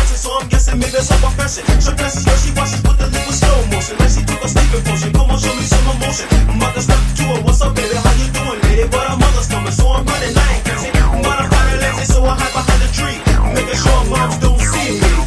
touching, so I'm guessing maybe it's her profession. She dresses when she watches with the lip with slow motion, like she took a sleeping potion. Come on, show me some emotion. I'm about to step to her. What's up, baby? How you doing, lady? But her mother's coming, so I'm running. I ain't catching. I'm about to find a lady, so I hide behind the tree, making sure moms don't see me.